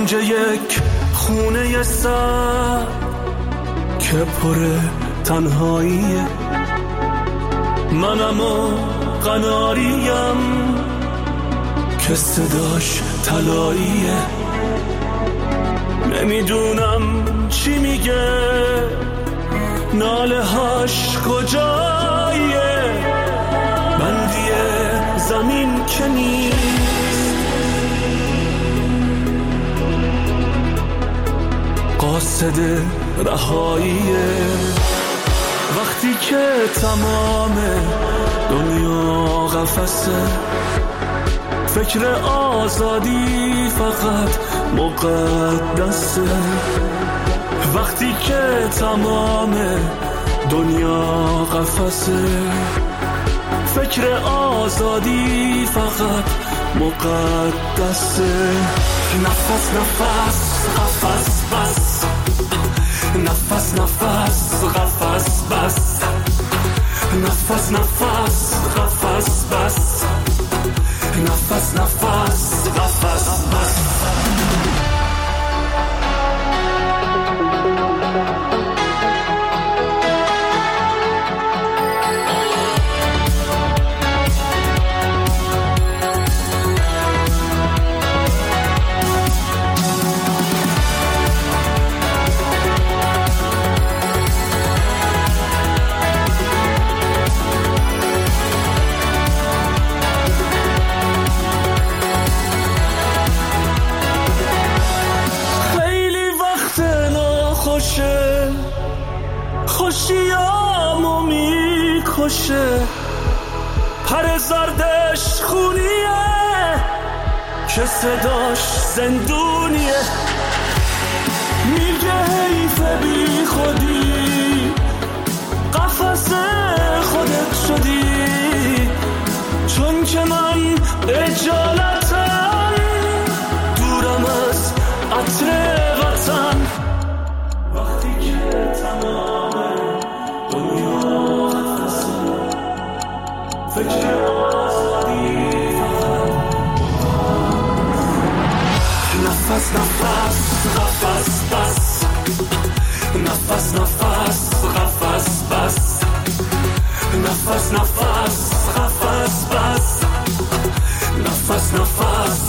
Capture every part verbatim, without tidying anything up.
کنج یک خونه سر که پر تنهاییه، منم و قناریم که صداش طلاییه. نمیدونم چی میگه، ناله هاش کجاییه، بندی زمین که نیست، قاصد رهاییه. وقتی که تمام دنیا قفسه، فکر آزادی فقط مقدسه. وقتی که تمام دنیا قفسه، فکر آزادی فقط مقدسه. نفس نفس قفس بس، نفس نفس قفس بس، نفس نفس قفس بس، نفس نفس قفس بس. خوشیامو میکشه، پر زردش خونیه که صداش زندونیه. میگه حیف بی خودی، قفس خودت شدی، چون که من اجالتم، دورم از عطر وطن. وقتی که تمام دنیا قفسه، فکر آزادی نفس نفس قفس بس، نفس نفس قفس بس، نفس نفس قفس بس، نفس نفس.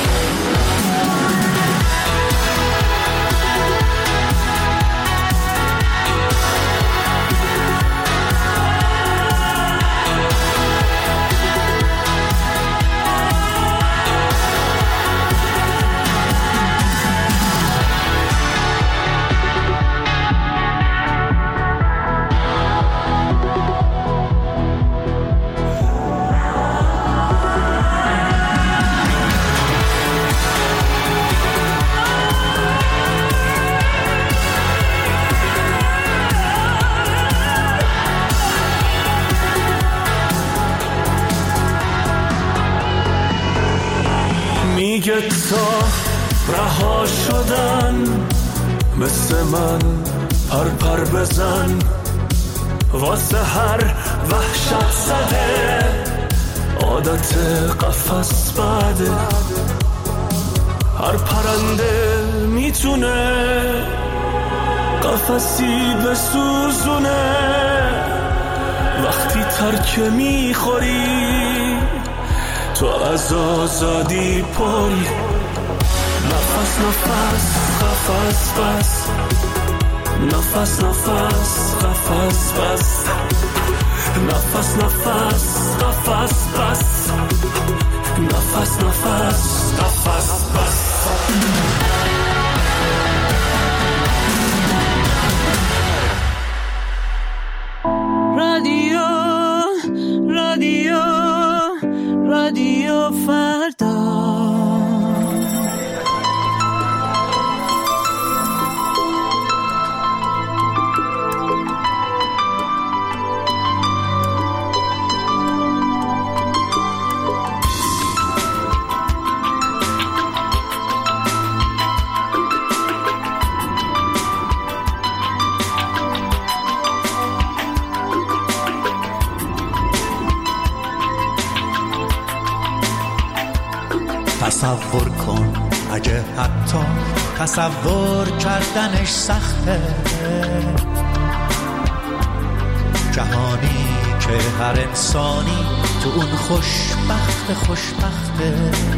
میگه تا رها شدن مثل من پر پر بزن، واسه هر وحشت زده عادت قفس بده. هر پرنده میتونه قفسی بسوزونه، وقتی ترک میخوری تو از آزادی پری. نفس نفس قفس بس، نفس نفس قفس بس، نفس نفس قفس بس، نفس نفس قفس بس. رادیو رادیو رادیو فردا. تصور کن اگه حتی تصور کردنش سخته، جهانی که هر انسانی تو اون خوشبخت خوشبخته،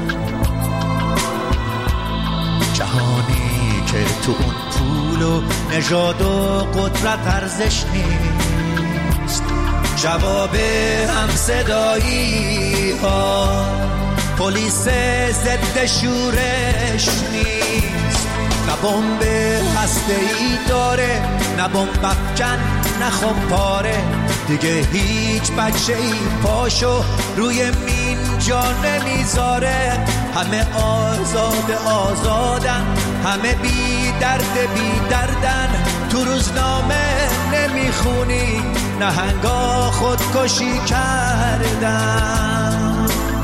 جهانی که تو اون پول و نژاد و قدرت ارزش نیست، جواب هم صدایی ها پلیس ضد شورش نیست، نه بمب هسته‌ای داره نه بمب افکن نه خمپاره، دیگه هیچ بچه‌ای پاشو روی مین جا نمیذاره، همه آزاد آزادن، همه بی درد بی دردن، تو روزنامه نمیخونی نهنگا خودکشی کردن.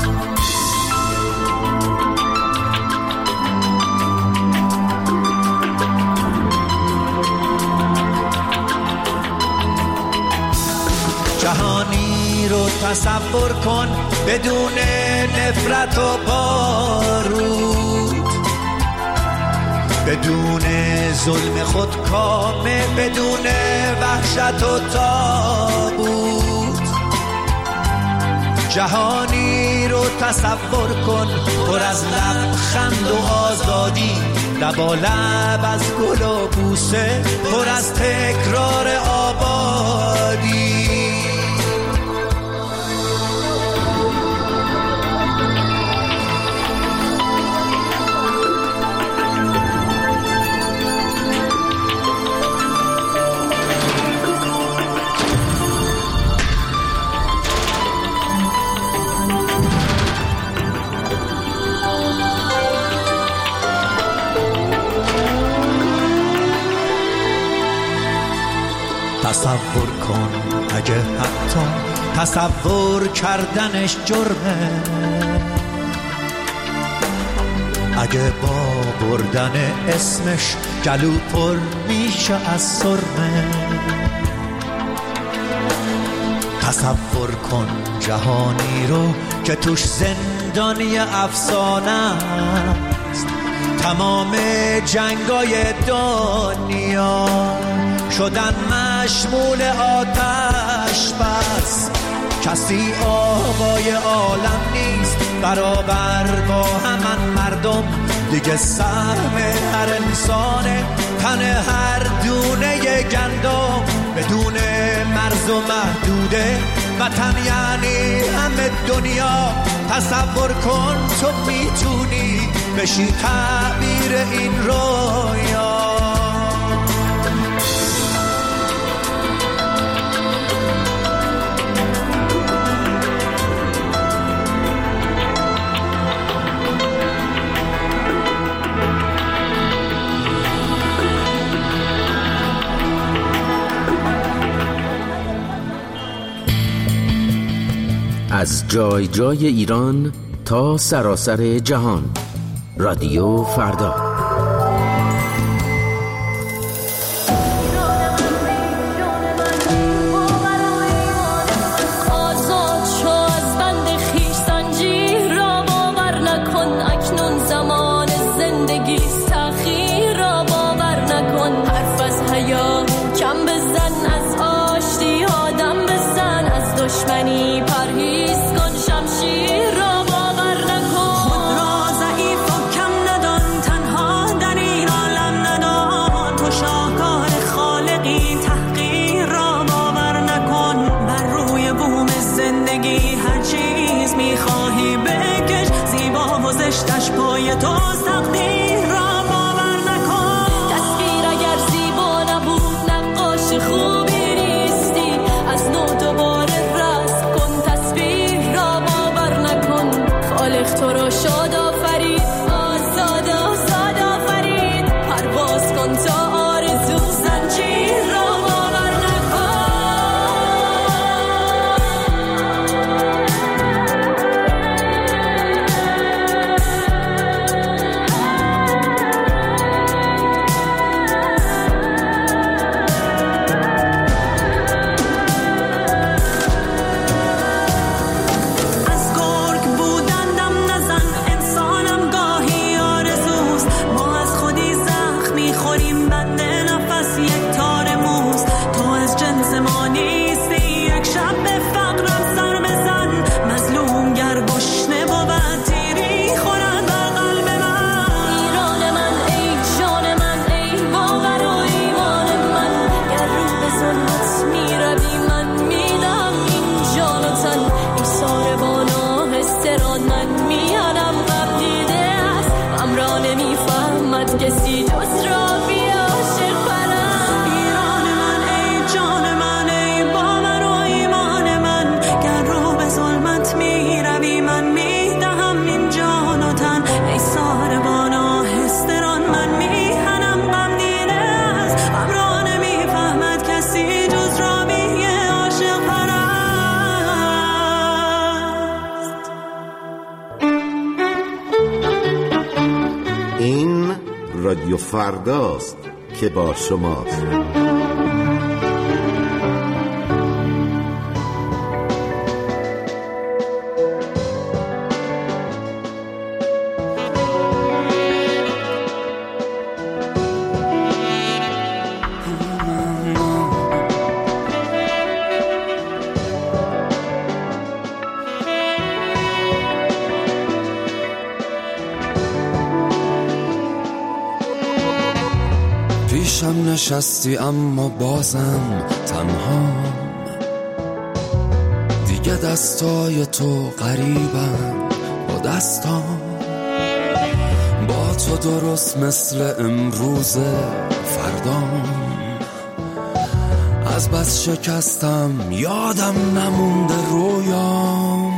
جهانی رو تصور کن بدون نفرت و بارود، بدون ظلم خودکامه، بدون وحشت و تابوت. جهانی رو تصور کن پر از لبخند و آزادی، لبا لب از گل و بوسه، پر از تکرار آبادی. تصور کن اگه حتی تصور کردنش جرمه، اگه با بردن اسمش گلو پر میشه از سرمه. تصور کن جهانی رو که توش زندانی افسانه است، تمام جنگای دنیا شدن مشمول آتش بس، کسی آقای عالم نیست برابر با همان مردم، دیگه سهم هر انسانه تن هر دونه گندم، بدون مرز و محدوده وطن یعنی همه دنیا. تصور کن تو میتونی بشی تعبیر این رویا. از جای جای ایران تا سراسر جهان، رادیو فردا. رادیو فرداست که با شماست. پیشم نشستی اما بازم تنها، دیگه دستای تو قریبم با دستام، با تو درست مثل امروز فردام، از بس شکستم یادم نمونده رویام،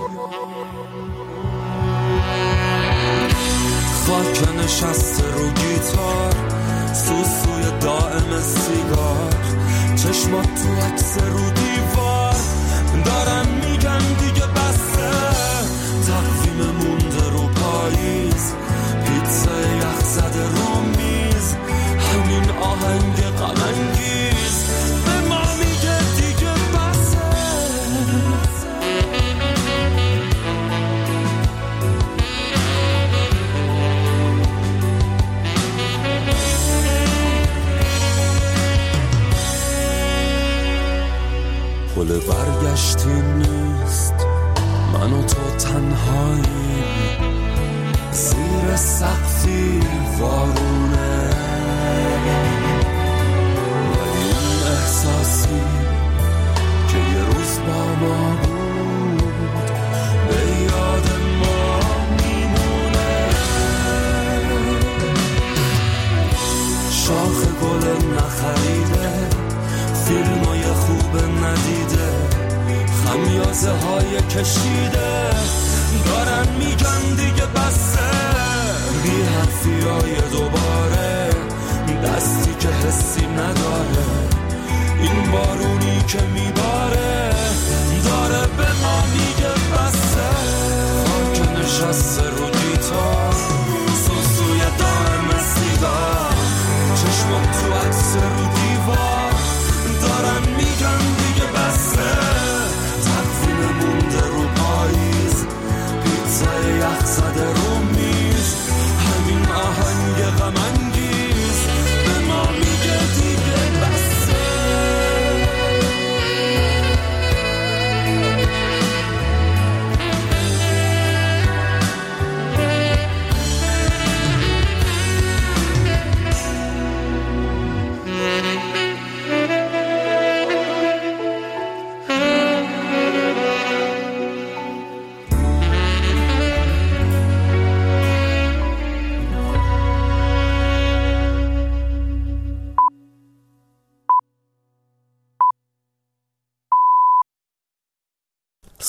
خاک نشسته رو گیتار، سوسوی دائم سیگار، چشمات تو عکس رو دیوار، دارن میگن دیگه بسته، تقویم مونده رو پاییز، پیتزا یخ زده رو میز، همین آهنگ غم انگیز به ما میگه دیگه بسته. پل برگشتی نیست، من و تو تنهایی زیر سقفی وارونه، ولی این احساسی که یه روز با ما بود به یاد ما میمونه. شاخ گل نخریده، فیلمای خوب ندیده، خمیازه های کشیده، دارن میگن دیگه بسته، بی حرفی های دوباره، دستی که حسی نداره، این بارونی که میباره